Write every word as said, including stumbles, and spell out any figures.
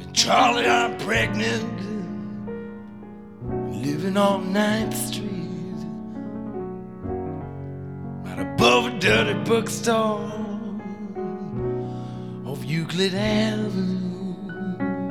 Charlie, I'm pregnant, living on Ninth Street, right above a dirty bookstore off Euclid Avenue.